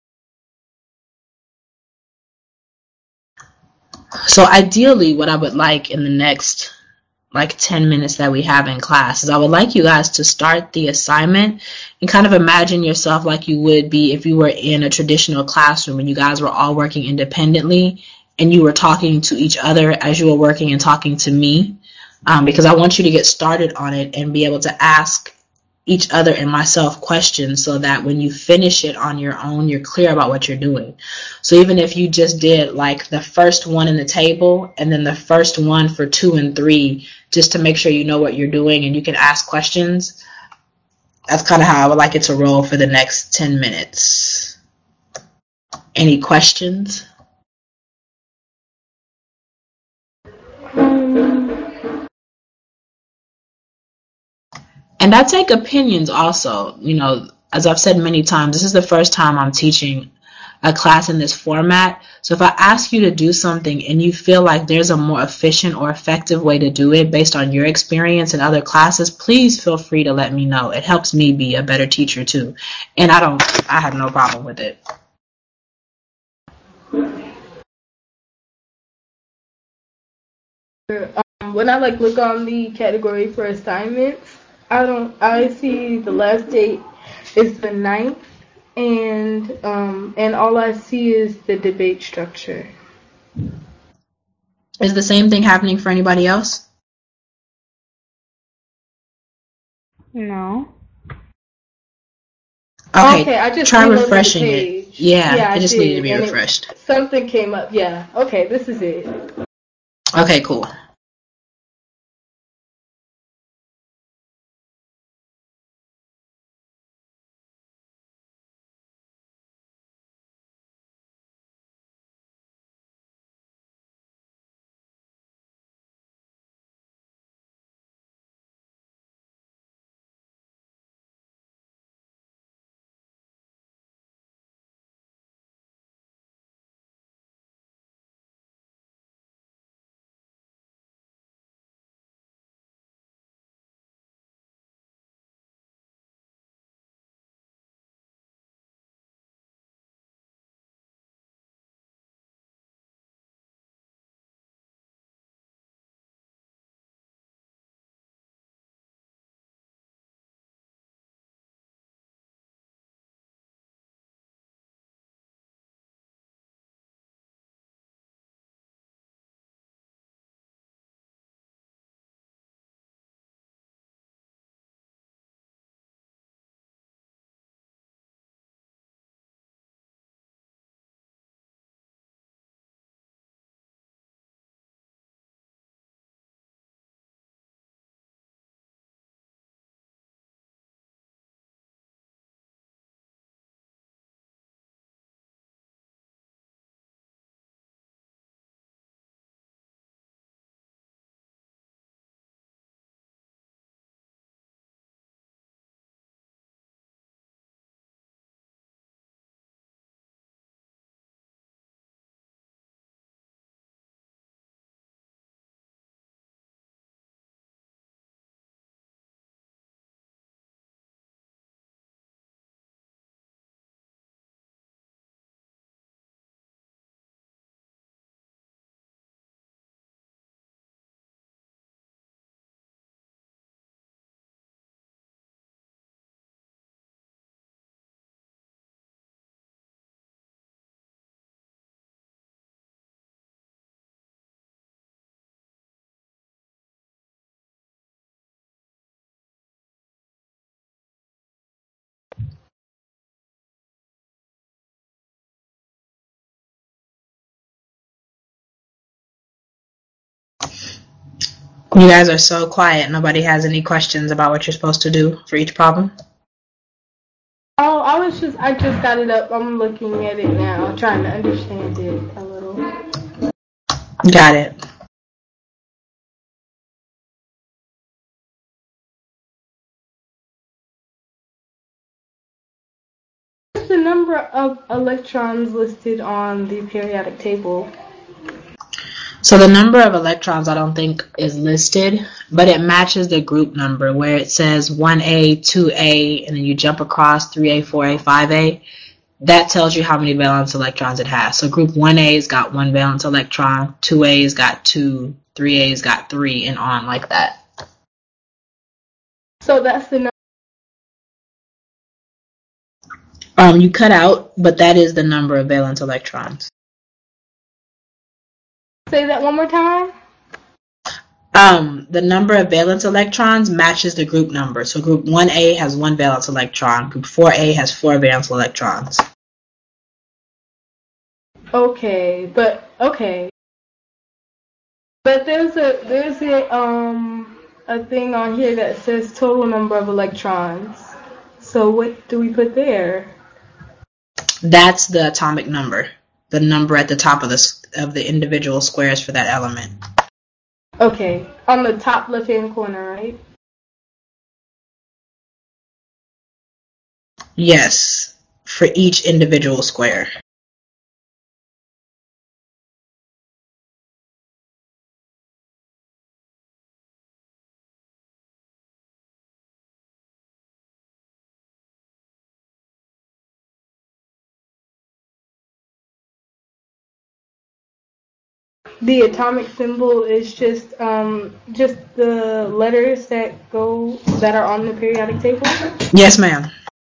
So ideally, what I would like in the next like ten minutes that we have in class is I would like you guys to start the assignment and kind of imagine yourself like you would be if you were in a traditional classroom and you guys were all working independently and you were talking to each other as you were working and talking to me, um, because I want you to get started on it and be able to ask each other and myself questions so that when you finish it on your own, you're clear about what you're doing. So even if you just did like the first one in the table and then the first one for two and three, just to make sure you know what you're doing and you can ask questions, that's kind of how I would like it to roll for the next ten minutes. Any questions? And I take opinions also. You know, as I've said many times, this is the first time I'm teaching a class in this format. So if I ask you to do something and you feel like there's a more efficient or effective way to do it based on your experience in other classes, please feel free to let me know. It helps me be a better teacher too. And I don't, I have no problem with it. Um, when I like look on the category for assignments, I don't. I see the last date is the ninth, and um, and all I see is the debate structure. Is the same thing happening for anybody else? No. Okay, Okay, I just try reloaded the refreshing it. page. Yeah, Yeah, I it just did, needed to be and it- refreshed. Something came up. Yeah. Okay, this is it. Okay, cool. You guys are so quiet. Nobody has any questions about what you're supposed to do for each problem? Oh, I was just, I just got it up. I'm looking at it now, trying to understand it a little. Got it. What's the number of electrons listed on the periodic table? So the number of electrons I don't think is listed, but it matches the group number where it says one A, two A, and then you jump across three A, four A, five A. That tells you how many valence electrons it has. So group one A's got one valence electron, two A's got two, three A's got three, and on like that. So that's the number. Um, you cut out, but that is the number of valence electrons. Say that one more time. Um, the number of valence electrons matches the group number. So group one A has one valence electron. Group four A has four valence electrons. Okay, but okay. But there's a there's a um a thing on here that says total number of electrons. So what do we put there? That's the atomic number, the number at the top of the of the individual squares for that element. Okay, on the top left hand corner, right? Yes, for each individual square. The atomic symbol is just um just the letters that go that are on the periodic table. Yes, ma'am.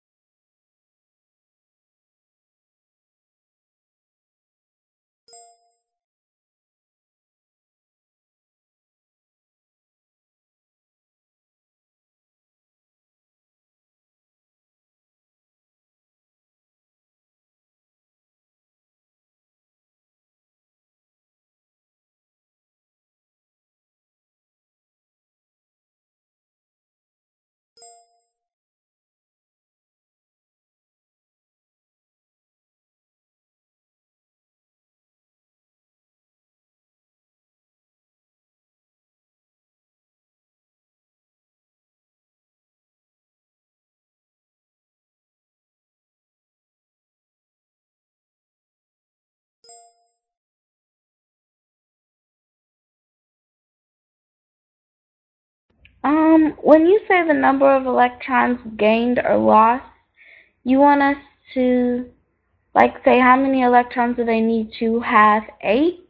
Um, when you say the number of electrons gained or lost, you want us to, like, say how many electrons do they need to have? Eight?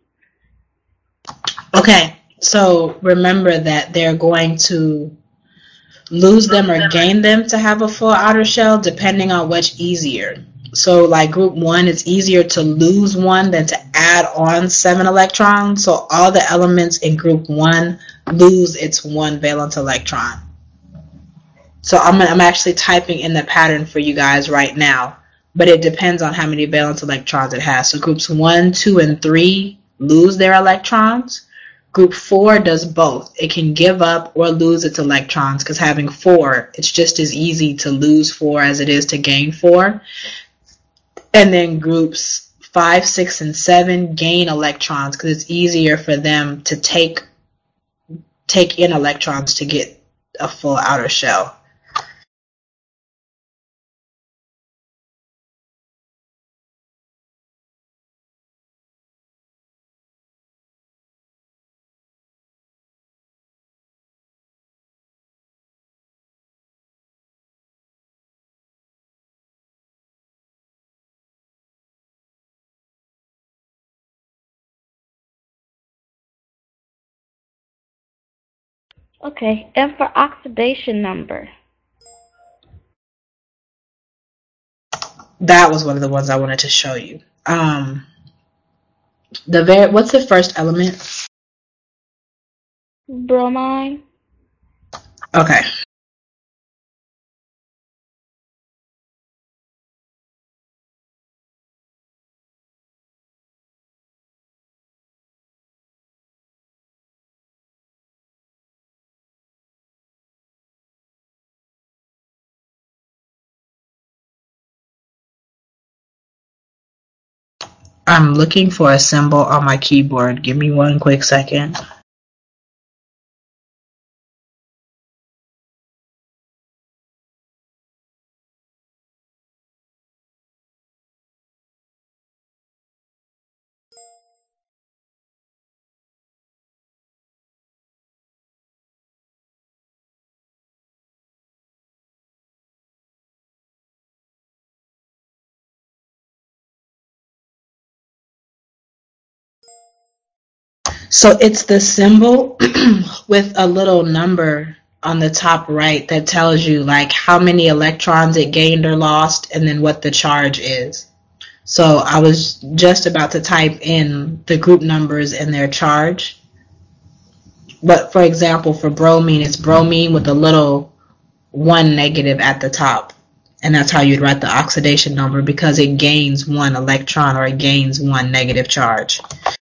Okay, so remember that they're going to lose them or gain them to have a full outer shell depending on which easier. So like group one, it's easier to lose one than to add on seven electrons. So all the elements in group one lose its one valence electron. So I'm, I'm actually typing in the pattern for you guys right now, but it depends on how many valence electrons it has. So groups one, two, and three lose their electrons. Group four does both. It can give up or lose its electrons because having four, it's just as easy to lose four as it is to gain four. And then groups five, six, and seven gain electrons because it's easier for them to take take in electrons to get a full outer shell. Okay, and for oxidation number? That was one of the ones I wanted to show you. Um, the very, what's the first element? Bromine? Okay. I'm looking for a symbol on my keyboard. Give me one quick second. So it's the symbol with a little number on the top right that tells you like how many electrons it gained or lost and then what the charge is. So I was just about to type in the group numbers and their charge. But for example, for bromine, it's bromine with a little one negative at the top. And that's how you'd write the oxidation number because it gains one electron or it gains one negative charge.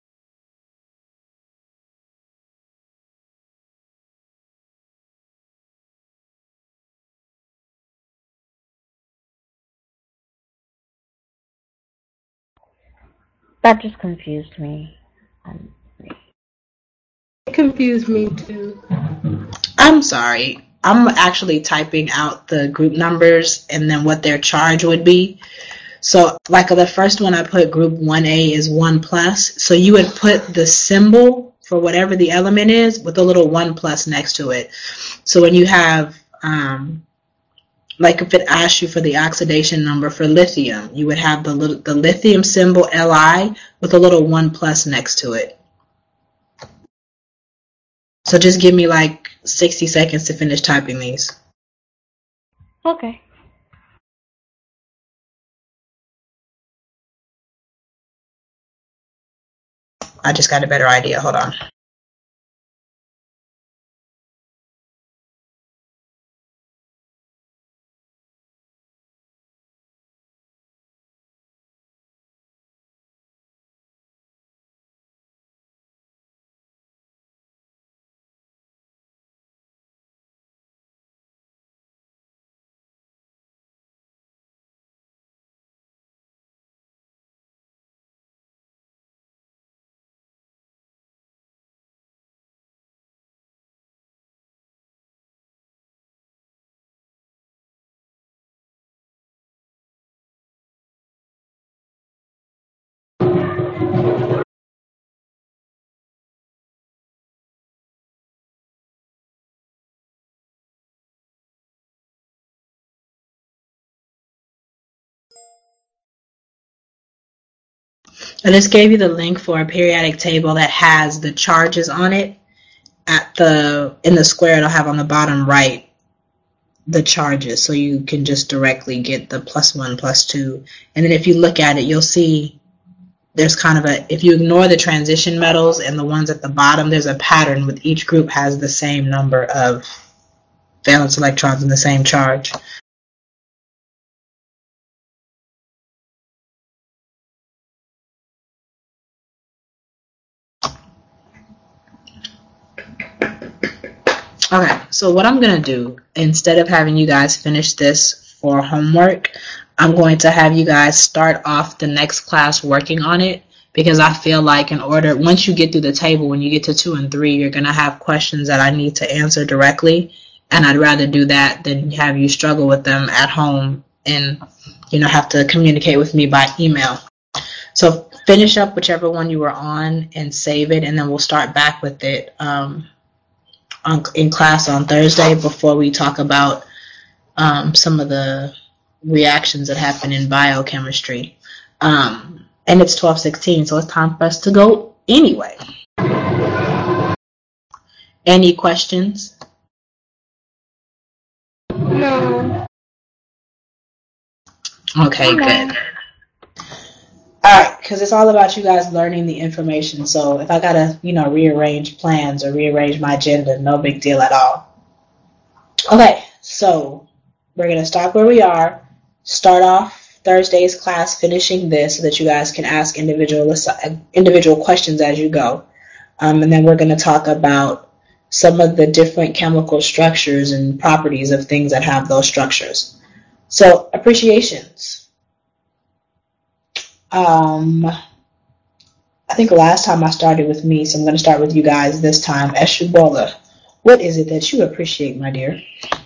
That just confused me. Um, It confused me too. I'm sorry. I'm actually typing out the group numbers and then what their charge would be. So like the first one I put group one A is one plus. So you would put the symbol for whatever the element is with a little one plus next to it. So when you have, um, like if it asks you for the oxidation number for lithium, you would have the little, the lithium symbol Li with a little one plus next to it. So just give me like sixty seconds to finish typing these. okay. I just got a better idea. Hold on. I just gave you the link for a periodic table that has the charges on it. At the in the square, it'll have on the bottom right the charges, so you can just directly get the plus one, plus two. And then if you look at it, you'll see there's kind of a, if you ignore the transition metals and the ones at the bottom, there's a pattern with each group has the same number of valence electrons and the same charge. Okay, so what I'm going to do, instead of having you guys finish this for homework, I'm going to have you guys start off the next class working on it, because I feel like in order, once you get through the table, when you get to two and three, you're going to have questions that I need to answer directly, and I'd rather do that than have you struggle with them at home and, you know, have to communicate with me by email. So finish up whichever one you were on and save it, and then we'll start back with it um, on, in class on Thursday before we talk about um, some of the reactions that happen in biochemistry. Um, and it's twelve sixteen, so it's time for us to go anyway. Any questions? No. Okay, good. All right, because it's all about you guys learning the information. So if I gotta, you know, rearrange plans or rearrange my agenda, no big deal at all. Okay, so we're gonna stop where we are. Start off Thursday's class finishing this so that you guys can ask individual individual questions as you go, um, and then we're gonna talk about some of the different chemical structures and properties of things that have those structures. So appreciations. Um, I think last time I started with me, so I'm going to start with you guys this time. Eshubola, what is it that you appreciate, my dear?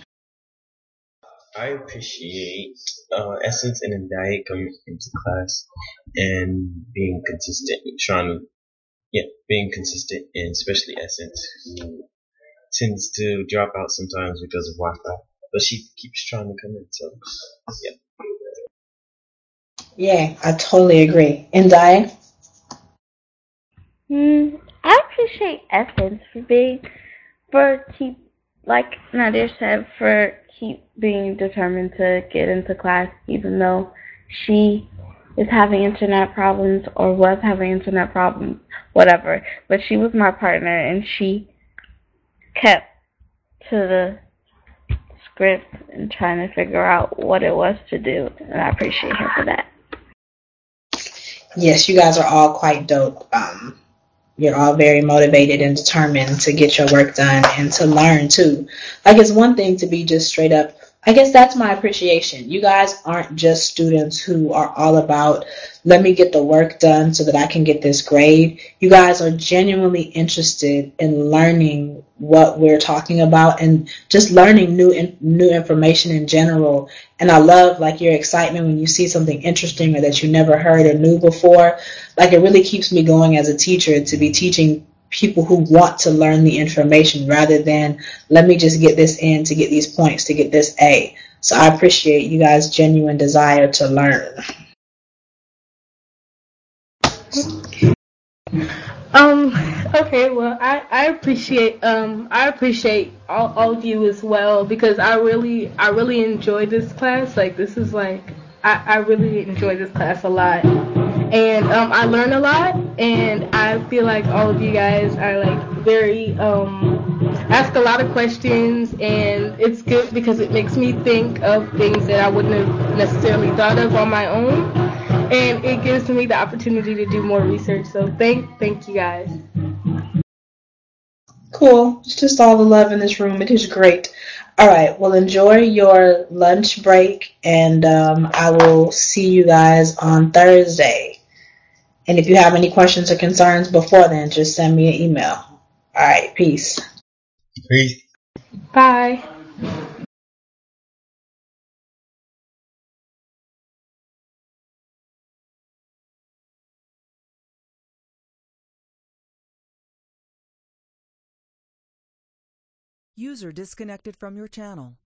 I appreciate uh, Essence and Indai coming into class and being consistent, trying to, yeah, being consistent, and especially Essence, who tends to drop out sometimes because of Wi-Fi, but she keeps trying to come in, so, yeah. Yeah, I totally agree. Indai? Hmm, I appreciate Essence for being, for keep, like Nadir said, for keep being determined to get into class, even though she is having internet problems or was having internet problems, whatever. But she was my partner, and she kept to the script and trying to figure out what it was to do, and I appreciate her for that. Yes, you guys are all quite dope. Um, you're all very motivated and determined to get your work done and to learn too. Like, it's one thing to be just straight up. I guess that's my appreciation. You guys aren't just students who are all about, let me get the work done so that I can get this grade. You guys are genuinely interested in learning what we're talking about and just learning new in, new information in general. And I love like your excitement when you see something interesting or that you never heard or knew before. Like, it really keeps me going as a teacher to be teaching people who want to learn the information rather than let me just get this in to get these points to get this A. So I appreciate you guys' genuine desire to learn. Um, okay, well, I, I appreciate um I appreciate all, all of you as well because I really I really enjoy this class. Like this is like I, I really enjoy this class a lot. And um I learn a lot and I feel like all of you guys are like very um ask a lot of questions and it's good because it makes me think of things that I wouldn't have necessarily thought of on my own and it gives me the opportunity to do more research. So thank thank you guys. Cool. It's just all the love in this room. It is great. All right. Well, enjoy your lunch break, and um, I will see you guys on Thursday. And if you have any questions or concerns before then, just send me an email. All right. Peace. Peace. Bye. User disconnected from your channel.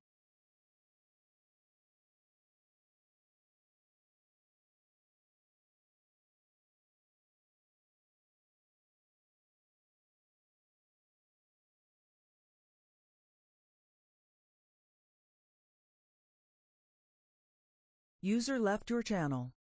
User left your channel.